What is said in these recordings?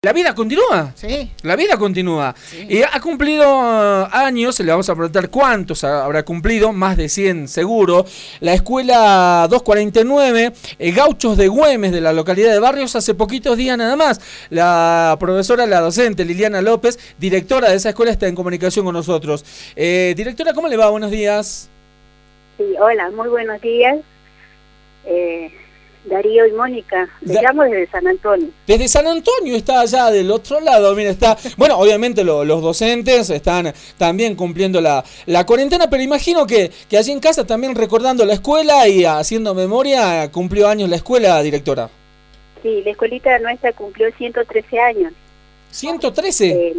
La vida continúa. Sí. La vida continúa. Sí. Y ha cumplido años, le vamos a preguntar cuántos habrá cumplido, más de 100 seguro. La escuela 249, Gauchos de Güemes, de la localidad de Barrios, hace poquitos días nada más. La profesora, la docente Liliana López, directora de esa escuela, está en comunicación con nosotros. Directora, ¿cómo le va? Buenos días. Sí, hola, muy buenos días. Darío y Mónica, les llamo desde San Antonio. Desde San Antonio, está allá del otro lado, mira, está... Bueno, obviamente los docentes están también cumpliendo la cuarentena, pero imagino que allí en casa también recordando la escuela y haciendo memoria, cumplió años la escuela, directora. Sí, la escuelita nuestra cumplió 113 años. ¿113?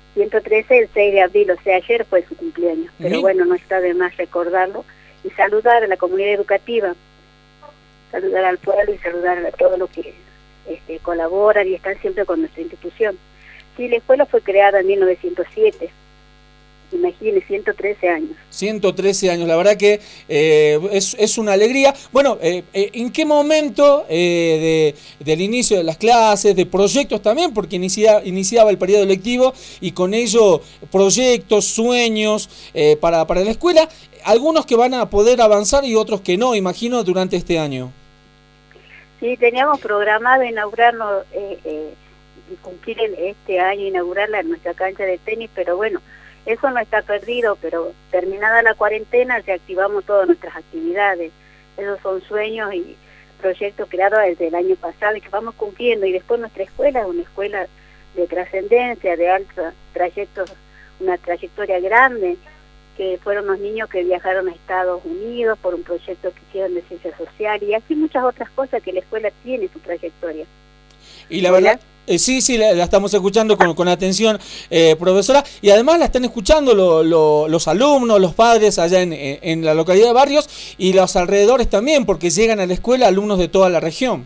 113 el 6 de abril, o sea, ayer fue su cumpleaños. Pero bueno, no está de más recordarlo y saludar a la comunidad educativa. Saludar al pueblo y saludar a todos los que colaboran y están siempre con nuestra institución. Sí, la escuela fue creada en 1907. Imagínense, 113 años. 113 años, la verdad que es una alegría. Bueno, ¿en qué momento del inicio de las clases, de proyectos también? Porque iniciaba el periodo lectivo y con ello proyectos, sueños para la escuela. Algunos que van a poder avanzar y otros que no, imagino, durante este año. Sí, teníamos programado inaugurarlo y cumplir este año, inaugurarla en nuestra cancha de tenis, pero bueno, eso no está perdido, pero terminada la cuarentena reactivamos todas nuestras actividades. Esos son sueños y proyectos creados desde el año pasado y que vamos cumpliendo. Y después nuestra escuela es una escuela de trascendencia, de alto trayecto, una trayectoria grande, que fueron los niños que viajaron a Estados Unidos por un proyecto que hicieron de ciencia social y así muchas otras cosas que la escuela tiene su trayectoria. Y la verdad, sí, la estamos escuchando con atención, profesora, y además la están escuchando los alumnos, los padres allá en la localidad de Barrios y los alrededores también, porque llegan a la escuela alumnos de toda la región.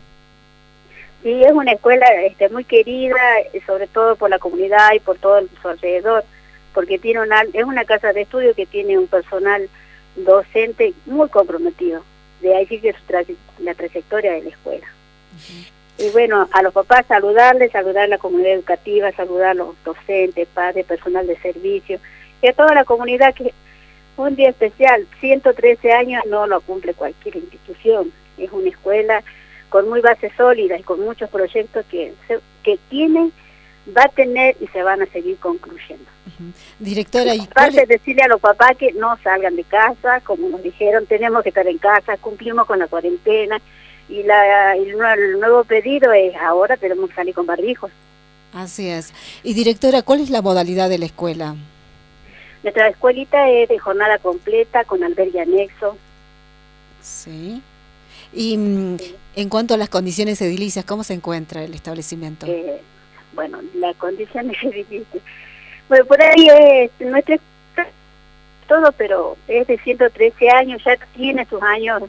Sí, es una escuela muy querida, sobre todo por la comunidad y por todo su alrededor, porque es una casa de estudio que tiene un personal docente muy comprometido. De ahí sigue la trayectoria de la escuela. Y bueno, a los papás saludar a la comunidad educativa, saludar a los docentes, padres, personal de servicio, y a toda la comunidad que un día especial, 113 años no lo cumple cualquier institución. Es una escuela con muy bases sólidas y con muchos proyectos que tiene, va a tener y se van a seguir concluyendo. Directora, ¿y aparte decirle a los papás que no salgan de casa, como nos dijeron, tenemos que estar en casa, cumplimos con la cuarentena, y el nuevo pedido es ahora tenemos que salir con barbijos. Así es. Y directora, ¿cuál es la modalidad de la escuela? Nuestra escuelita es de jornada completa, con albergue anexo. Sí. Y en cuanto a las condiciones edilicias, ¿cómo se encuentra el establecimiento? Bueno, las condiciones edilicias. Bueno, por ahí es nuestra todo, pero es de 113 años, ya tiene sus años,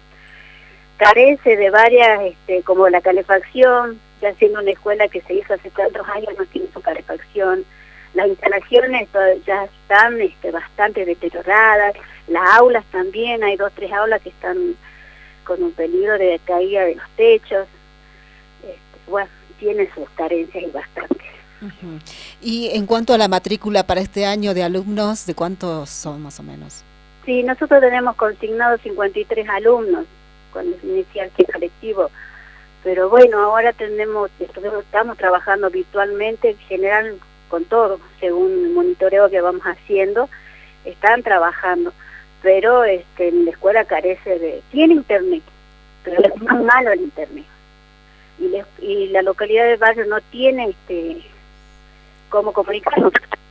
carece de varias, como la calefacción, ya siendo una escuela que se hizo hace tantos años, no tiene su calefacción. Las instalaciones ya están bastante deterioradas, las aulas también, hay 2 o 3 aulas que están con un peligro de caída de los techos. Bueno, tiene sus carencias y bastantes. Uh-huh. Y en cuanto a la matrícula para este año de alumnos, ¿de cuántos son más o menos? Sí, nosotros tenemos consignados 53 alumnos cuando se inicia el ciclo lectivo, pero bueno, ahora estamos trabajando virtualmente, en general con todo, según el monitoreo que vamos haciendo, están trabajando, pero la escuela tiene internet, pero es muy malo el internet. Y la localidad de Barrio no tiene cómo comunicarnos.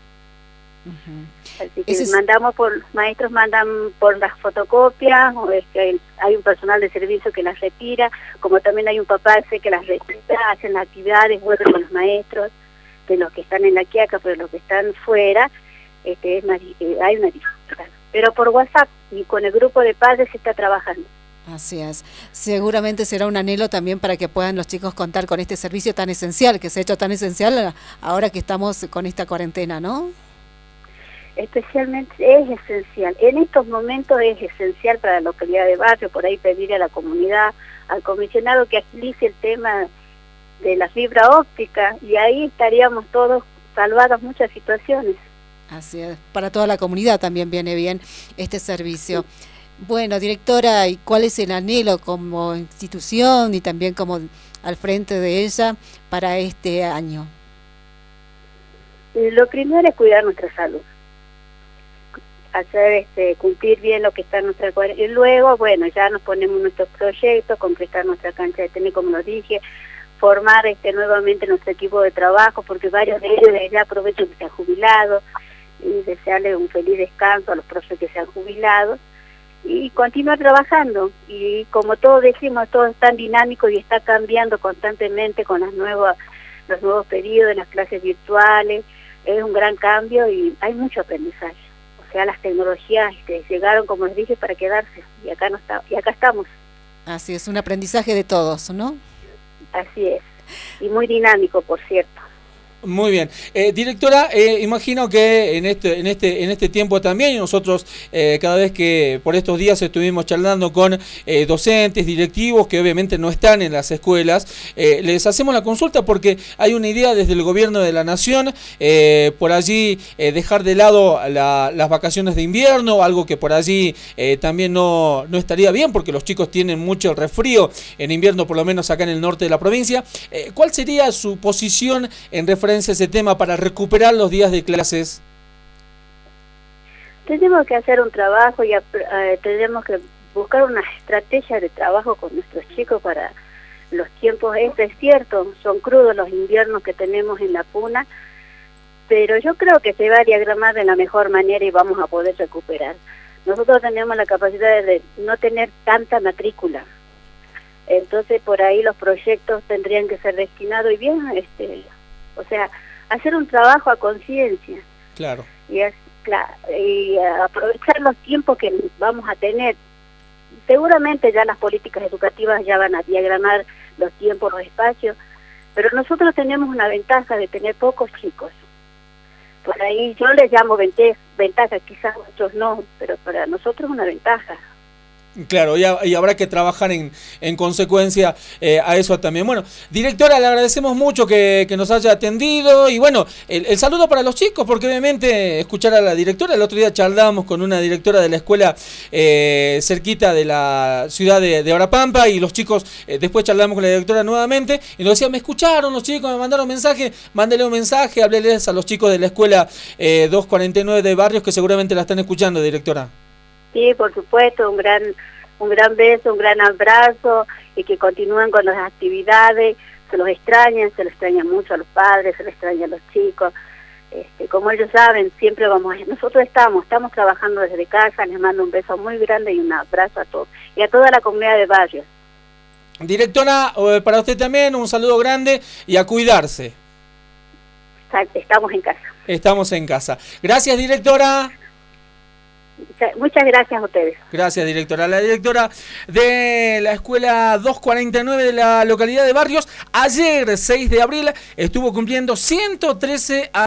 Así que maestros mandan por las fotocopias, o hay un personal de servicio que las retira, como también hay un papá que las retira, hacen las actividades, vuelven con los maestros, de los que están en la Quiaca, pero los que están fuera, hay una dificultad. Pero por WhatsApp y con el grupo de padres se está trabajando. Así es. Seguramente será un anhelo también para que puedan los chicos contar con este servicio tan esencial, que se ha hecho tan esencial ahora que estamos con esta cuarentena, ¿no? Especialmente es esencial. En estos momentos es esencial para la localidad de Barrio, por ahí pedirle a la comunidad, al comisionado que agilice el tema de la fibra óptica, y ahí estaríamos todos salvados muchas situaciones. Así es, para toda la comunidad también viene bien este servicio. Bueno, directora, ¿y cuál es el anhelo como institución y también como al frente de ella para este año? Lo primero es cuidar nuestra salud, hacer cumplir bien lo que está en nuestra cuarentena, y luego, bueno, ya nos ponemos nuestros proyectos, concretar nuestra cancha de tenis, como lo dije, formar nuevamente nuestro equipo de trabajo, porque varios de ellos ya aprovecho que se han jubilado, y desearles un feliz descanso a los profes que se han jubilado, y continuar trabajando. Y como todos decimos, todo es tan dinámico y está cambiando constantemente con los nuevos periodos, las clases virtuales, es un gran cambio y hay mucho aprendizaje. O sea, las tecnologías llegaron, como les dije, para quedarse, y acá estamos. Así es, un aprendizaje de todos, ¿no? Así es, y muy dinámico, por cierto. Muy bien. Directora, imagino que en este tiempo también, nosotros cada vez que por estos días estuvimos charlando con docentes, directivos que obviamente no están en las escuelas, les hacemos la consulta porque hay una idea desde el gobierno de la nación, por allí dejar de lado las vacaciones de invierno, algo que por allí también no estaría bien porque los chicos tienen mucho resfrío en invierno, por lo menos acá en el norte de la provincia. ¿Cuál sería su posición en referencia ese tema para recuperar los días de clases? Tenemos que hacer un trabajo y tenemos que buscar una estrategia de trabajo con nuestros chicos para los tiempos. Es cierto, son crudos los inviernos que tenemos en la Puna, pero yo creo que se va a diagramar de la mejor manera y vamos a poder recuperar. Nosotros tenemos la capacidad de no tener tanta matrícula, entonces por ahí los proyectos tendrían que ser destinados y bien, o sea, hacer un trabajo a conciencia. Claro. Y aprovechar los tiempos que vamos a tener. Seguramente ya las políticas educativas ya van a diagramar los tiempos, los espacios, pero nosotros tenemos una ventaja de tener pocos chicos. Por ahí yo les llamo ventaja, quizás otros no, pero para nosotros es una ventaja. Claro, y habrá que trabajar en consecuencia a eso también. Bueno, directora, le agradecemos mucho que nos haya atendido y bueno, el saludo para los chicos, porque obviamente escuchar a la directora, el otro día charlábamos con una directora de la escuela cerquita de la ciudad de Orapampa y los chicos, después charlamos con la directora nuevamente y nos decía, me escucharon los chicos, me mandaron mensaje, mándele un mensaje, hábleles a los chicos de la escuela 249 de Barrios que seguramente la están escuchando, directora. Sí, por supuesto, un gran beso, un gran abrazo y que continúen con las actividades. Se los extraña mucho a los padres, se les extraña a los chicos. Como ellos saben, siempre nosotros estamos trabajando desde casa. Les mando un beso muy grande y un abrazo a todos y a toda la comunidad de Barrios. Directora, para usted también un saludo grande y a cuidarse. Estamos en casa. Estamos en casa. Gracias, directora. Muchas gracias a ustedes. Gracias, directora. La directora de la escuela 249 de la localidad de Barrios, ayer 6 de abril estuvo cumpliendo 113 años.